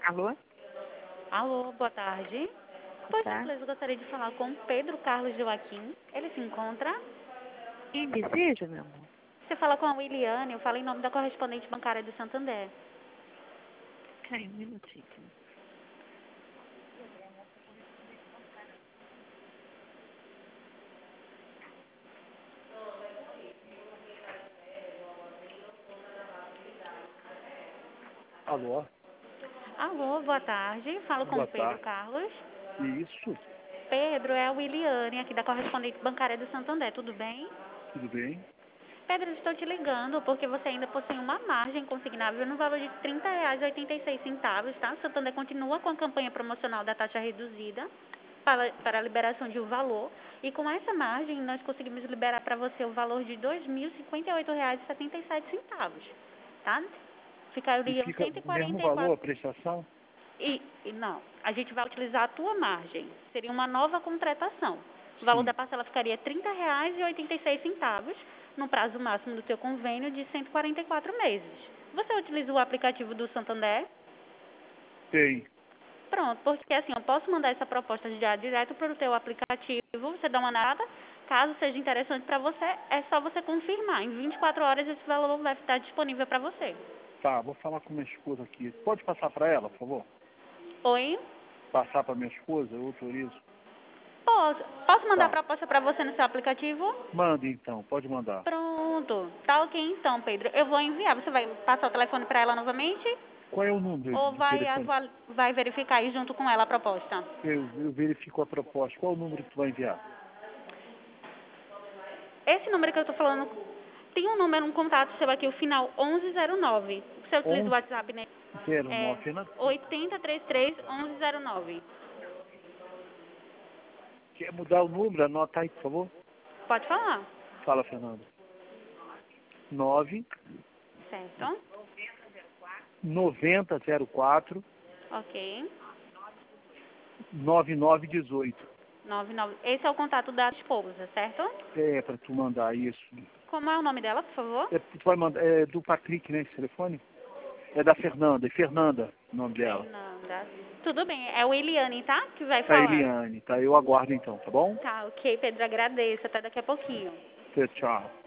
Alô? Alô, boa tarde. Boa Por tarde. gentileza, eu gostaria de falar com Pedro Carlos Joaquim. Ele se encontra? Quem deseja, meu amor? Você fala com a Williane, eu falo em nome da correspondente bancária do Santander. Cai, um minutinho. Alô? Alô, boa tarde. Falo com Boa Pedro tarde. Carlos. Isso, Pedro, é a Williane, aqui da correspondente bancária do Santander, tudo bem? tudo bem? Pedro, eu estou te ligando porque você ainda possui uma margem consignável no valor de R$ 30,86, tá? O Santander continua com a campanha promocional da taxa reduzida para a liberação de um valor. E com essa margem, nós conseguimos liberar para você o valor de R$ 2.058,77, tá? E Ficariam fica o mesmo valor 144. a prestação? Não, a gente vai utilizar a tua margem. Seria uma nova contratação. O valor da Sim. parcela ficaria R$ 30,86, no prazo máximo do teu convênio de 144 meses. Você utiliza o aplicativo do Santander? Tem. Pronto, porque assim, eu posso mandar essa proposta já direto para o teu aplicativo, você dá uma olhada. Caso seja interessante para você, é só você confirmar. Em 24 horas esse valor vai estar disponível para você. Tá, vou falar com minha esposa aqui. Pode passar para ela, por favor? Oi? Passar para minha esposa, eu autorizo. Posso mandar a Tá. proposta para você no seu aplicativo? Mande então, pode mandar. Pronto. Tá ok então, Pedro. Eu vou enviar. Você vai passar o telefone para ela novamente? Qual é o número Ou do telefone? vai verificar aí junto com ela a proposta? Eu verifico a proposta. Qual é o número que tu vai enviar? Esse número que eu tô falando, tem um número, um contato seu aqui, o final 1109. Você utiliza o WhatsApp, né? É 1109, né? 8033-1109. Quer mudar o número? Anota aí, por favor. Pode falar. Fala, Fernanda. 9 Certo? 9004 Ok. 9918. 99. Esse é o contato da esposa, certo? É, para tu mandar isso. Como é o nome dela, por favor? Tu vai mandar, é do Patrick, né, esse telefone? É da Fernanda, é Fernanda o nome dela. Fernanda. Tudo bem, é o Eliane, tá? Que vai A falar. Eliane, tá? Eu aguardo então, tá bom? Tá, ok, Pedro, agradeço. Até daqui a pouquinho. Tchau.